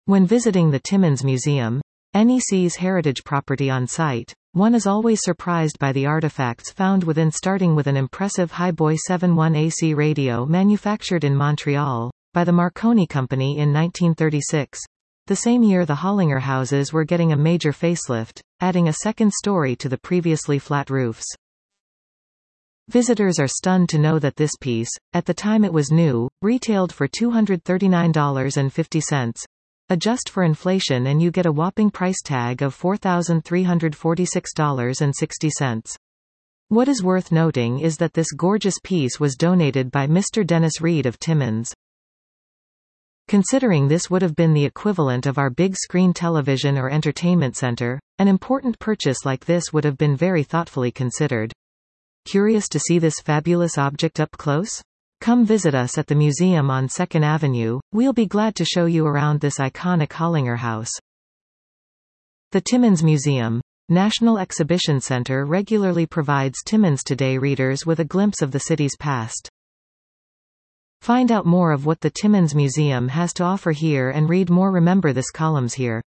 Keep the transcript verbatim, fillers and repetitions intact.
When visiting the Timmins Museum, N E C's heritage property on site, one is always surprised by the artifacts found within, starting with an impressive Highboy seventy-one A C radio manufactured in Montreal by the Marconi Company in nineteen thirty-six. The same year the Hollinger houses were getting a major facelift, adding a second story to the previously flat roofs. Visitors are stunned to know that this piece, at the time it was new, retailed for two hundred thirty-nine dollars and fifty cents. Adjust for inflation and you get a whopping price tag of four thousand three hundred forty-six dollars and sixty cents. What is worth noting is that this gorgeous piece was donated by Mister Dennis Reed of Timmins. Considering this would have been the equivalent of our big screen television or entertainment center, an important purchase like this would have been very thoughtfully considered. Curious to see this fabulous object up close? Come visit us at the museum on second Avenue, we'll be glad to show you around this iconic Hollinger house. The Timmins Museum, National Exhibition Center regularly provides Timmins Today readers with a glimpse of the city's past. Find out more of what the Timmins Museum has to offer here and read more. Remember this columns here.